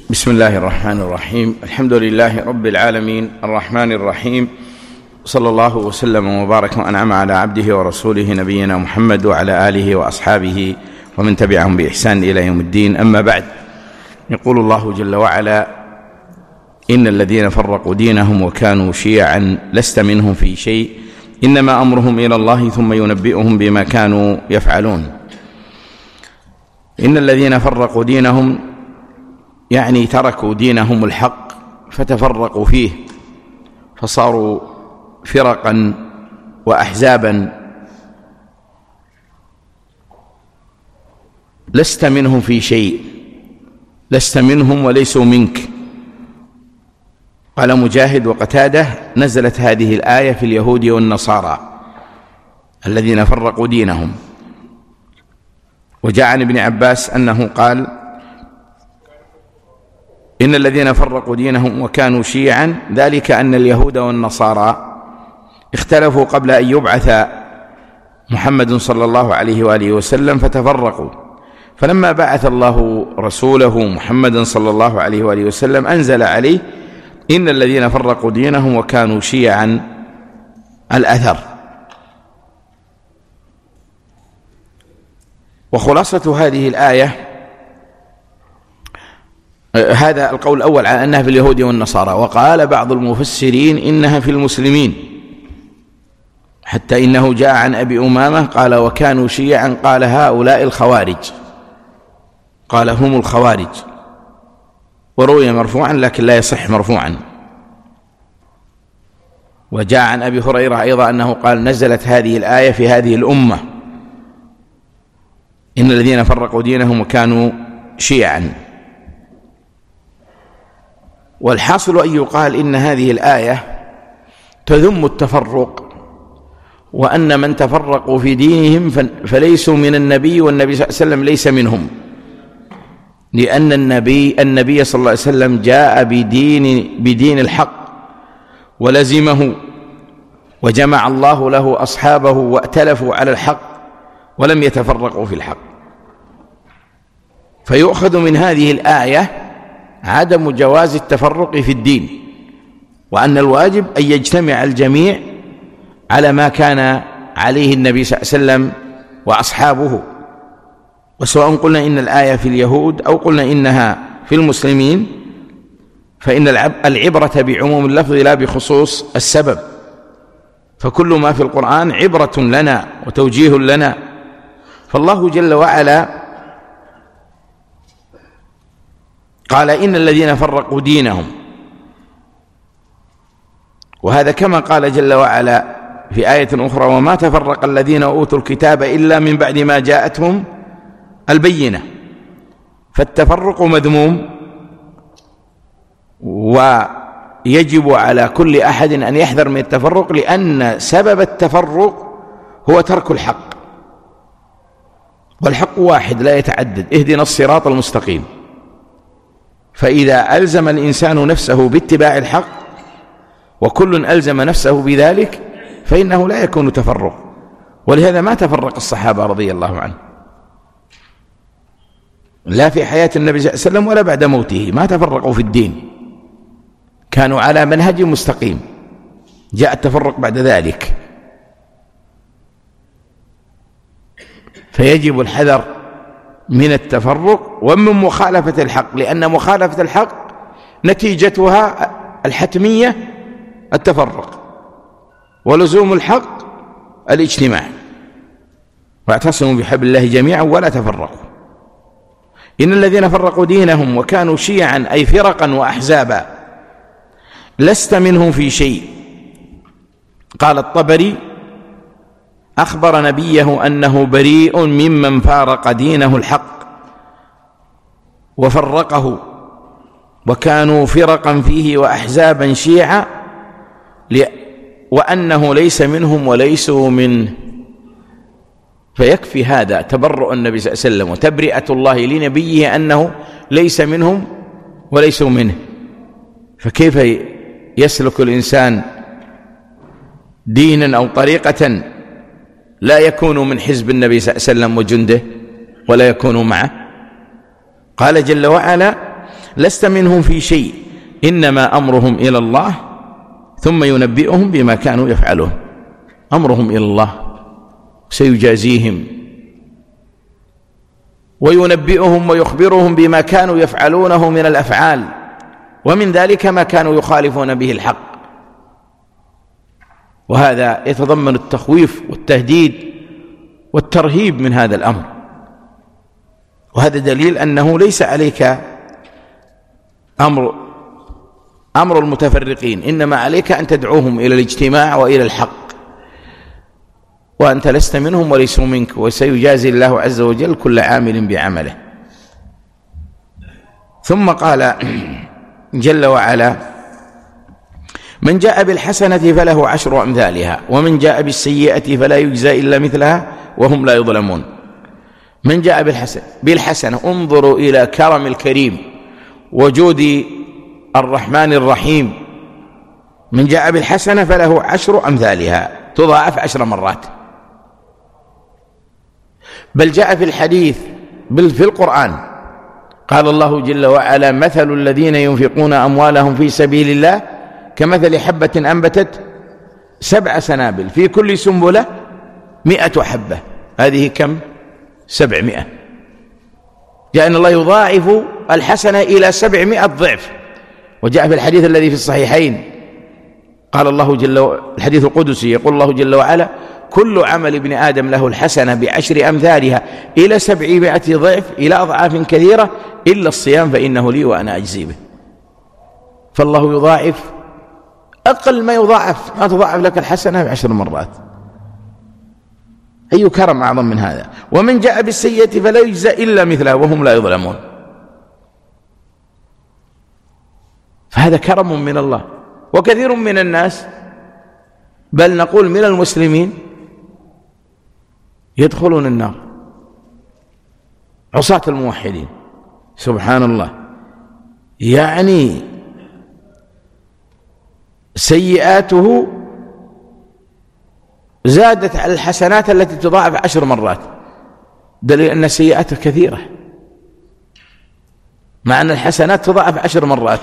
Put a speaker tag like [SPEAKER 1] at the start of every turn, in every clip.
[SPEAKER 1] بسم الله الرحمن الرحيم. الحمد لله رب العالمين الرحمن الرحيم، صلى الله وسلم وبارك وأنعم على عبده ورسوله نبينا محمد وعلى آله وأصحابه ومن تبعهم بإحسان إلى يوم الدين. أما بعد، يقول الله جل وعلا: إن الذين فرقوا دينهم وكانوا شيعا لست منهم في شيء إنما أمرهم إلى الله ثم ينبئهم بما كانوا يفعلون. إن الذين فرقوا دينهم يعني تركوا دينهم الحق فتفرقوا فيه، فصاروا فرقا وأحزابا. لست منهم في شيء، لست منهم وليسوا منك. قال مجاهد وقتاده: نزلت هذه الآية في اليهود والنصارى الذين فرقوا دينهم. وجاء عن ابن عباس أنه قال: إن الذين فرقوا دينهم وكانوا شيعا ذلك أن اليهود والنصارى اختلفوا قبل أن يبعث محمد صلى الله عليه وآله وسلم فتفرقوا، فلما بعث الله رسوله محمدا صلى الله عليه وآله وسلم أنزل عليه: إن الذين فرقوا دينهم وكانوا شيعا الأثر. وخلاصة هذه الآية هذا القول الأول على أنها في اليهود والنصارى، وقال بعض المفسرين إنها في المسلمين، حتى إنه جاء عن أبي أمامة قال: وكانوا شيعا، قال: هؤلاء الخوارج، قال: هم الخوارج. وروي مرفوعا لكن لا يصح مرفوعا. وجاء عن أبي هريرة أيضا أنه قال: نزلت هذه الآية في هذه الأمة، إن الذين فرقوا دينهم وكانوا شيعا. والحاصل أن يقال إن هذه الآية تذم التفرق، وأن من تفرقوا في دينهم فليسوا من النبي، والنبي صلى الله عليه وسلم ليس منهم، لأن النبي صلى الله عليه وسلم جاء بدين الحق ولزمه، وجمع الله له أصحابه وائتلفوا على الحق ولم يتفرقوا في الحق. فيؤخذ من هذه الآية عدم جواز التفرق في الدين، وأن الواجب أن يجتمع الجميع على ما كان عليه النبي صلى الله عليه وسلم وأصحابه. وسواء قلنا إن الآية في اليهود أو قلنا إنها في المسلمين، فإن العبرة بعموم اللفظ لا بخصوص السبب، فكل ما في القرآن عبرة لنا وتوجيه لنا. فالله جل وعلا قال: إن الذين فرقوا دينهم، وهذا كما قال جل وعلا في آية أخرى: وما تفرق الذين أوتوا الكتاب إلا من بعد ما جاءتهم البينة. فالتفرق مذموم، ويجب على كل أحد أن يحذر من التفرق، لأن سبب التفرق هو ترك الحق، والحق واحد لا يتعدد: اهدنا الصراط المستقيم. فإذا ألزم الإنسان نفسه باتباع الحق، وكل ألزم نفسه بذلك، فإنه لا يكون تفرق. ولهذا ما تفرق الصحابة رضي الله عنهم، لا في حياة النبي صلى الله عليه وسلم ولا بعد موته، ما تفرقوا في الدين، كانوا على منهج مستقيم. جاء التفرق بعد ذلك، فيجب الحذر من التفرق ومن مخالفة الحق، لأن مخالفة الحق نتيجتها الحتمية التفرق، ولزوم الحق الاجتماع. واعتصموا بحبل الله جميعا ولا تفرقوا. إن الذين فرقوا دينهم وكانوا شيعا أي فرقا وأحزابا لست منهم في شيء. قال الطبري: أخبر نبيه أنه بريء ممن فارق دينه الحق وفرقه، وكانوا فرقا فيه وأحزابا شيعا، وأنه ليس منهم وليسوا منه. فيكفي هذا تبرؤ النبي صلى الله عليه وسلم وتبرئة الله لنبيه أنه ليس منهم وليسوا منه. فكيف يسلك الإنسان دينا أو طريقة لا يكون من حزب النبي صلى الله عليه وسلم وجنده ولا يكون معه؟ قال جل وعلا: لست منهم في شيء إنما أمرهم إلى الله ثم ينبئهم بما كانوا يفعلون. أمرهم إلى الله سيجازيهم وينبئهم ويخبرهم بما كانوا يفعلونه من الأفعال، ومن ذلك ما كانوا يخالفون به الحق، وهذا يتضمن التخويف والتهديد والترهيب من هذا الأمر. وهذا دليل أنه ليس عليك أمر المتفرقين، إنما عليك أن تدعوهم إلى الاجتماع وإلى الحق، وأنت لست منهم وليسوا منك، وسيجازي الله عز وجل كل عامل بعمله. ثم قال جل وعلا: من جاء بالحسنة فله 10 أمثالها ومن جاء بالسيئة فلا يجزى إلا مثلها وهم لا يظلمون. من جاء بالحسنة انظروا إلى كرم الكريم وجود الرحمن الرحيم. من جاء بالحسنة فله 10 أمثالها، تضاعف 10 مرات. بل جاء في الحديث في القرآن قال الله جل وعلا: مثل الذين ينفقون أموالهم في سبيل الله كمثل حبة أنبتت 7 سنابل في كل سنبلة 100 حبة. هذه كم؟ 700. جاء أن الله يضاعف الحسنة إلى 700 ضعف. وجاء في الحديث الذي في الصحيحين قال الله الحديث القدسي يقول الله جل وعلا: كل عمل ابن آدم له الحسنة ب10 أمثالها إلى 700 ضعف إلى أضعاف كثيرة إلا الصيام فإنه لي وأنا أجزي به. فالله يضاعف أقل ما يضاعف، ما تضاعف لك الحسنة ب10 مرات. أي كرم أعظم من هذا؟ ومن جاء بالسيئة فلا يجزى إلا مثلها وهم لا يظلمون. فهذا كرم من الله. وكثير من الناس بل نقول من المسلمين يدخلون النار، عصاة الموحدين، سبحان الله، يعني سيئاته زادت على الحسنات التي تضاعف 10 مرات، دليل أن سيئاته كثيرة مع أن الحسنات تضاعف 10 مرات.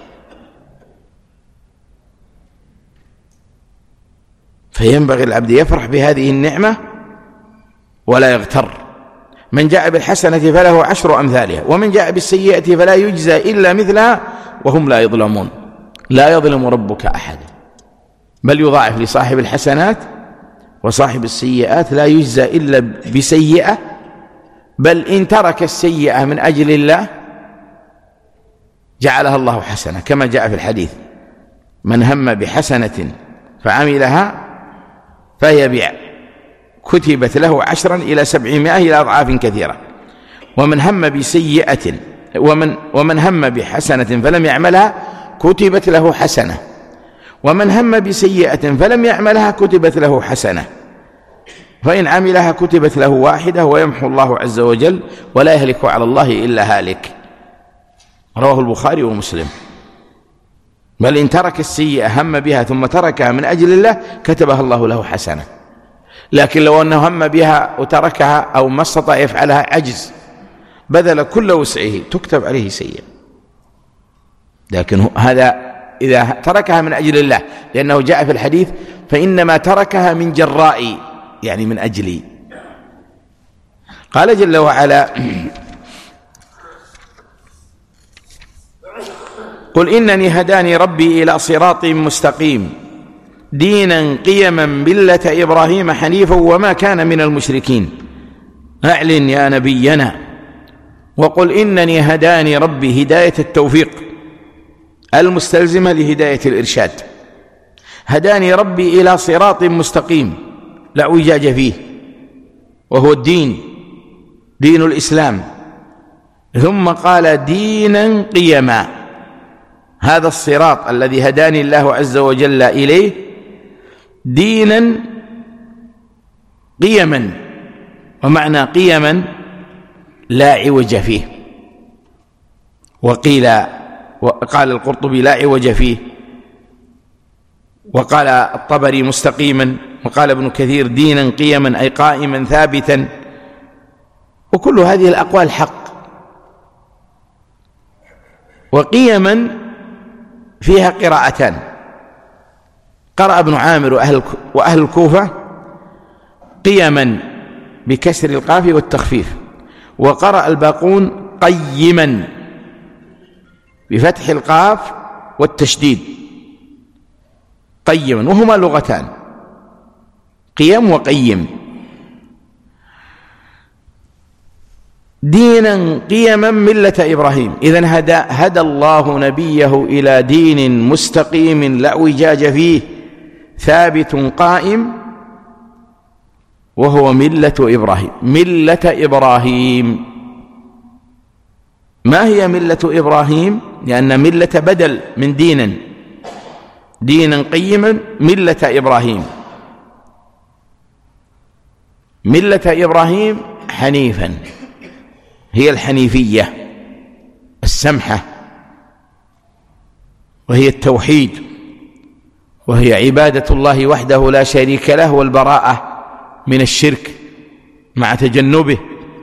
[SPEAKER 1] فينبغي العبد يفرح بهذه النعمة ولا يغتر. من جاء بالحسنة فله 10 أمثالها ومن جاء بالسيئة فلا يجزى إلا مثلها وهم لا يظلمون. لا يظلم ربك أحد، بل يضاعف لصاحب الحسنات، وصاحب السيئات لا يجزى إلا بسيئة، بل إن ترك السيئة من أجل الله جعلها الله حسنة، كما جاء في الحديث: من هم بحسنة فعملها فهي كتبت له 10 إلى 700 إلى أضعاف كثيرة. ومن هم بسيئة ومن هم بحسنة فلم يعملها كتبت له حسنة، ومن هم بسيئة فلم يعملها كتبت له حسنة، فإن عملها كتبت له 1 ويمحو الله عز وجل ولا يهلك على الله إلا هالك. رواه البخاري ومسلم. بل إن ترك السيئة هم بها ثم تركها من أجل الله كتبها الله له حسنة. لكن لو أنه هم بها وتركها أو ما استطاع يفعلها عجز بذل كل وسعه تكتب عليه سيئة. لكن هذا إذا تركها من أجل الله، لأنه جاء في الحديث: فإنما تركها من جرائي، يعني من أجلي. قال جل وعلا: قل إنني هداني ربي إلى صراط مستقيم دينا قيما ملة إبراهيم حنيفا وما كان من المشركين. أعلن يا نبينا وقل إنني هداني ربي، هداية التوفيق المستلزمة لهداية الإرشاد. هداني ربي إلى صراط مستقيم لا اعوجاج فيه، وهو الدين، دين الإسلام. ثم قال: دينا قيما. هذا الصراط الذي هداني الله عز وجل إليه دينا قيما، ومعنى قيما لا عوج فيه. وقال القرطبي: لا عوج فيه، وقال الطبري: مستقيما، وقال ابن كثير: دينا قيما أي قائما ثابتا. وكل هذه الأقوال حق. وقيما فيها قراءتان، قرأ ابن عامر وأهل الكوفة قيما بكسر القاف والتخفيف، وقرأ الباقون قيما بفتح القاف والتشديد، قيما، وهما لغتان، قيم وقيم. دينا قيما ملة إبراهيم، إذن هدى الله نبيه إلى دين مستقيم لا اعوجاج فيه ثابت قائم، وهو ملة إبراهيم. ملة إبراهيم، ما هي ملة إبراهيم؟ لأن ملة بدل من دينا قيما ملة إبراهيم. ملة إبراهيم حنيفا، هي الحنيفية السمحة، وهي التوحيد، وهي عبادة الله وحده لا شريك له، والبراءة من الشرك مع تجنبه.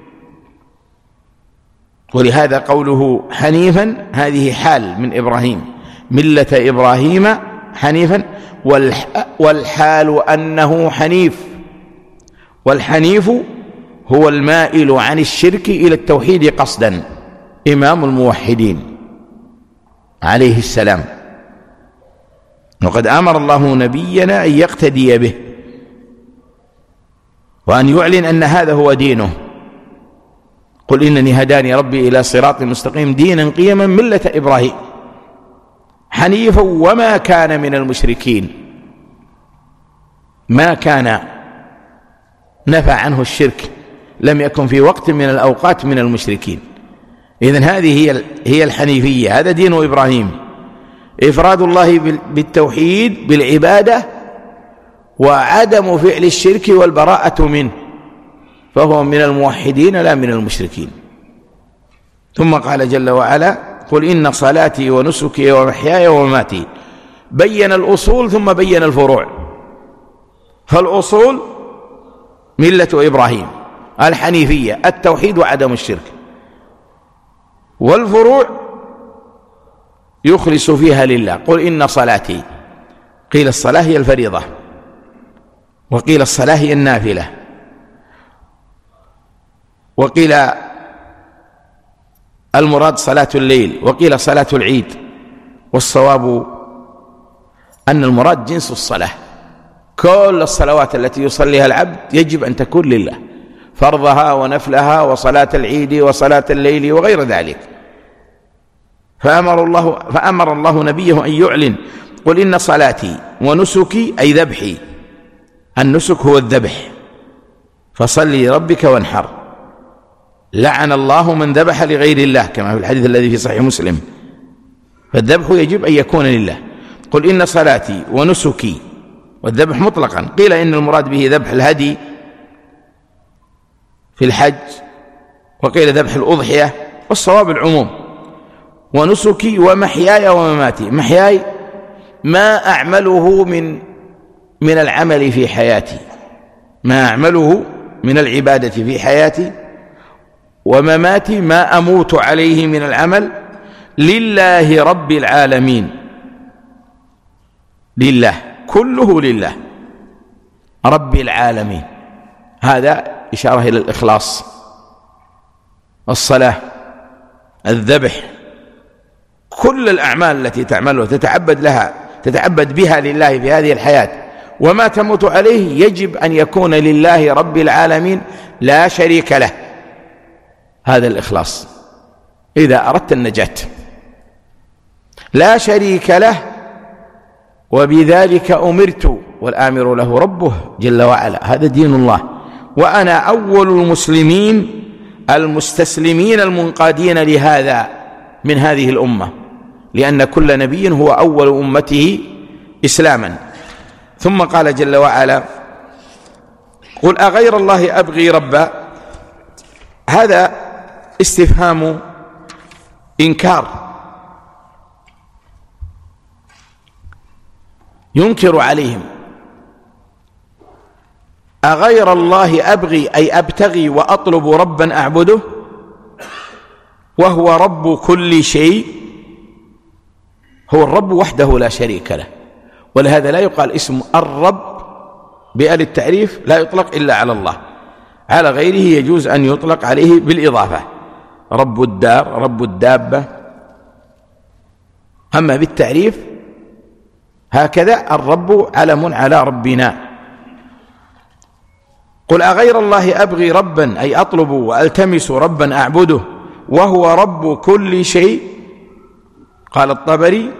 [SPEAKER 1] ولهذا قوله حنيفا هذه حال من إبراهيم، ملة إبراهيم حنيفا، والحال أنه حنيف، والحنيف هو المائل عن الشرك إلى التوحيد قصدا، إمام الموحدين عليه السلام. وقد أمر الله نبينا أن يقتدي به، وأن يعلن أن هذا هو دينه. قل إنني هداني ربي إلى صراط مستقيم دينا قيما ملة إبراهيم حنيفا وما كان من المشركين، ما كان نفى عنه الشرك، لم يكن في وقت من الأوقات من المشركين. إذن هذه هي الحنيفية، هذا دين إبراهيم، إفراد الله بالتوحيد بالعبادة، وعدم فعل الشرك والبراءة منه، فهو من الموحدين لا من المشركين. ثم قال جل وعلا قل إن صلاتي ونسكي ومحياي ومماتي، بين الأصول ثم بين الفروع. فالأصول ملة إبراهيم الحنيفية التوحيد وعدم الشرك، والفروع يخلص فيها لله. قل إن صلاتي، قيل الصلاة هي الفريضة، وقيل الصلاة هي النافلة، وقيل المراد صلاة الليل، وقيل صلاة العيد، والصواب أن المراد جنس الصلاة. كل الصلوات التي يصليها العبد يجب أن تكون لله، فرضها ونفلها وصلاة العيد وصلاة الليل وغير ذلك. فأمر الله نبيه أن يعلن قل إن صلاتي ونسكي، أي ذبحي، النسك هو الذبح، فصلي لربك وانحر. لعن الله من ذبح لغير الله كما في الحديث الذي في صحيح مسلم، فالذبح يجب أن يكون لله. قل إن صلاتي ونسكي، والذبح مطلقا، قيل إن المراد به ذبح الهدي في الحج، وقيل ذبح الأضحية، والصواب العموم. ونسكي ومحياي ومماتي، محياي ما أعمله من العمل في حياتي، ما أعمله من العبادة في حياتي، ومماتي ما أموت عليه من العمل، لله رب العالمين. لله، كله لله رب العالمين، هذا إشارة إلى الإخلاص. الصلاة، الذبح، كل الأعمال التي تعملها تتعبد بها لله في هذه الحياة، وما تموت عليه يجب أن يكون لله رب العالمين لا شريك له. هذا الإخلاص إذا أردت النجاة، لا شريك له، وبذلك أمرت والآمر له ربه جل وعلا. هذا دين الله، وأنا أول المسلمين المستسلمين المنقادين لهذا من هذه الأمة، لأن كل نبي هو أول أمته إسلاما. ثم قال جل وعلا قل أغير الله أبغي ربا، هذا استفهام إنكار، ينكر عليهم. أغير الله أبغي، أي أبتغي وأطلب ربا أعبده، وهو رب كل شيء، هو الرب وحده لا شريك له، ولهذا لا يقال اسم الرب بآل التعريف لا يطلق إلا على الله، على غيره يجوز أن يطلق عليه بالإضافة، رب الدار، رب الدابة. أما بالتعريف هكذا الرب علم على ربنا. قل أغير الله أبغي ربا، أي أطلب وألتمس ربا أعبده وهو رب كل شيء. قال الطبري: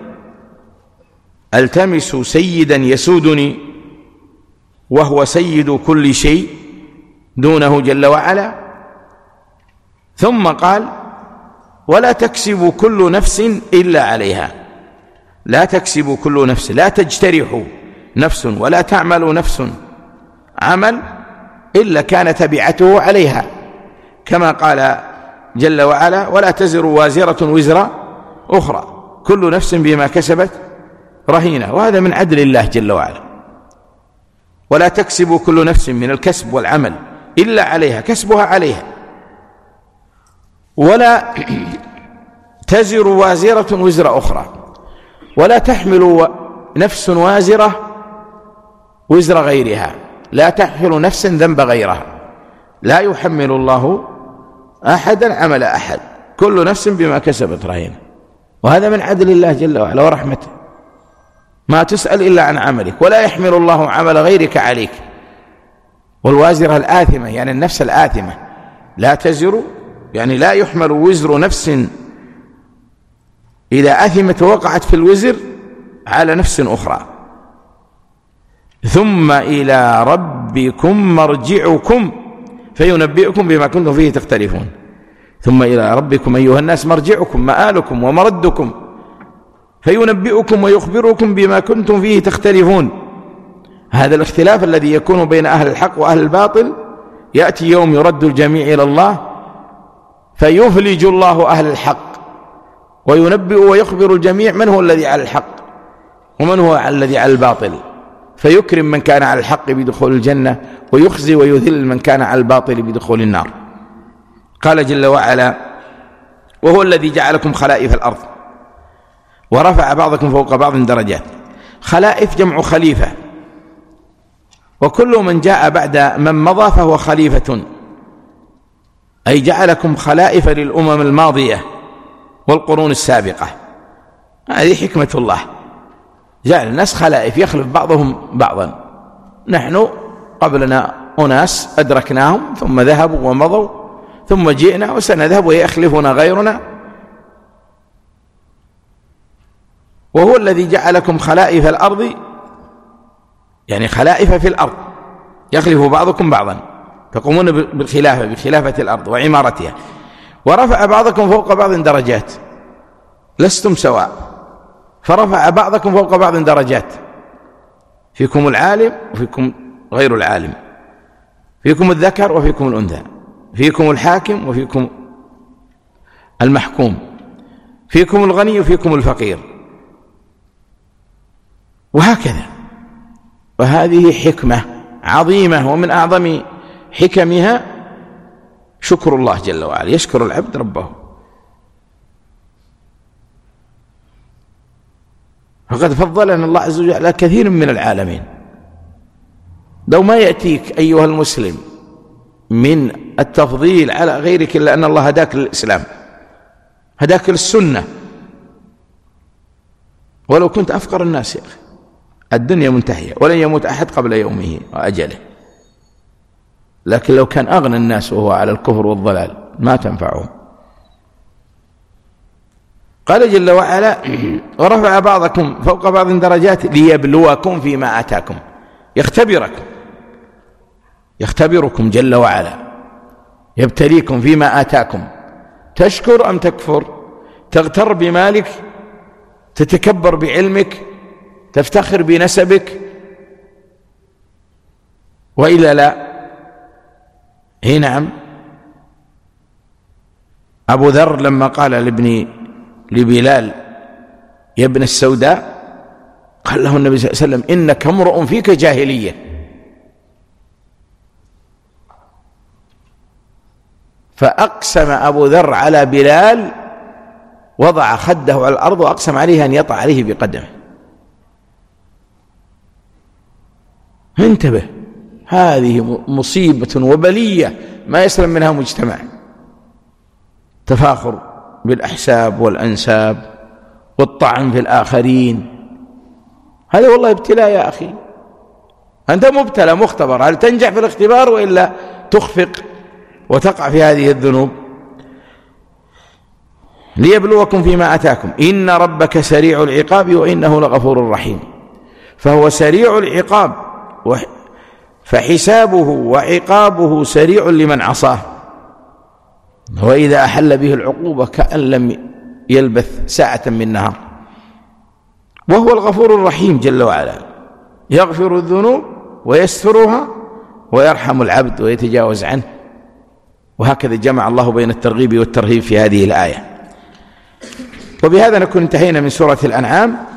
[SPEAKER 1] ألتمس سيدا يسودني وهو سيد كل شيء دونه جل وعلا. ثم قال: ولا تكسب كل نفس إلا عليها. لا تكسب كل نفس، لا تجترح نفس ولا تعمل نفس عمل إلا كان تبعته عليها، كما قال جل وعلا: ولا تزر وازرة وزر أخرى، كل نفس بما كسبت رهينة. وهذا من عدل الله جل وعلا. ولا تكسب كل نفس من الكسب والعمل إلا عليها، كسبها عليها. ولا تزر وازرة وزر أخرى، ولا تحمل نفس وازرة وزر غيرها، لا تحمل نفس ذنب غيرها، لا يحمل الله أحدا عمل أحد، كل نفس بما كسبت رهينة. وهذا من عدل الله جل وعلا ورحمته، ما تسأل إلا عن عملك، ولا يحمل الله عمل غيرك عليك. والوازرة الآثمة يعني النفس الآثمة، لا تزر يعني لا يحمل وزر نفس إذا أثمت ووقعت في الوزر على نفس أخرى. ثم إلى ربكم مرجعكم فينبئكم بما كنتم فيه تختلفون. ثم إلى ربكم أيها الناس مرجعكم، مآلكم ومردكم، فينبئكم ويخبركم بما كنتم فيه تختلفون. هذا الاختلاف الذي يكون بين أهل الحق وأهل الباطل يأتي يوم يرد الجميع إلى الله فيفلج الله أهل الحق وينبئ ويخبر الجميع من هو الذي على الحق ومن هو الذي على الباطل، فيكرم من كان على الحق بدخول الجنة ويخزي ويذل من كان على الباطل بدخول النار. قال جل وعلا: وهو الذي جعلكم خلائف الأرض ورفع بعضكم فوق بعض درجات. خلائف جمع خليفة، وكل من جاء بعد من مضى فهو خليفة، أي جعلكم خلائف للأمم الماضية والقرون السابقة. هذه حكمة الله، جعل الناس خلائف يخلف بعضهم بعضا. نحن قبلنا أناس أدركناهم ثم ذهبوا ومضوا، ثم جئنا وسنذهب ويخلفنا غيرنا. وهو الذي جعلكم خلائف الأرض، يعني خلائف في الأرض، يخلف بعضكم بعضا، تقومون بالخلافة بخلافة الأرض وعمارتها. ورفع بعضكم فوق بعض درجات، لستم سواء، فرفع بعضكم فوق بعض درجات، فيكم العالم وفيكم غير العالم، فيكم الذكر وفيكم الأنثى، فيكم الحاكم وفيكم المحكوم، فيكم الغني وفيكم الفقير، وهكذا. وهذه حكمة عظيمة، ومن أعظم حكمها شكر الله جل وعلا، يشكر العبد ربه. فقد فضلنا الله عز وجل على كثير من العالمين. لو ما يأتيك أيها المسلم من التفضيل على غيرك إلا أن الله هداك للإسلام، هداك للسنة، ولو كنت أفقر الناس يا أخي. الدنيا منتهية ولن يموت أحد قبل يومه وأجله، لكن لو كان أغنى الناس وهو على الكفر والضلال ما تنفعهم. قال جل وعلا: ورفع بعضكم فوق بعض درجات ليبلوكم فيما آتاكم، يختبركم جل وعلا، يبتليكم فيما آتاكم، تشكر أم تكفر، تغتر بمالك، تتكبر بعلمك، تفتخر بنسبك، وإلا لا. هي نعم. أبو ذر لما قال لبلال يا ابن السوداء، قال له النبي صلى الله عليه وسلم: إنك امرؤ فيك جاهلية. فأقسم أبو ذر على بلال وضع خده على الأرض وأقسم عليه أن يطع عليه بقدمه. انتبه، هذه مصيبة وبلية ما يسلم منها مجتمع. تفاخر بالأحساب والأنساب والطعن في الآخرين، هذا والله ابتلاء يا أخي. أنت مبتلى مختبر، هل تنجح في الاختبار وإلا تخفق وتقع في هذه الذنوب؟ ليبلوكم فيما أتاكم إن ربك سريع العقاب وإنه لغفور رحيم. فهو سريع العقاب، فحسابه وعقابه سريع لمن عصاه، وإذا أحل به العقوبة كأن لم يلبث ساعة من نهار. وهو الغفور الرحيم جل وعلا، يغفر الذنوب ويسترها ويرحم العبد ويتجاوز عنه. وهكذا جمع الله بين الترغيب والترهيب في هذه الآية. وبهذا نكون انتهينا من سورة الأنعام.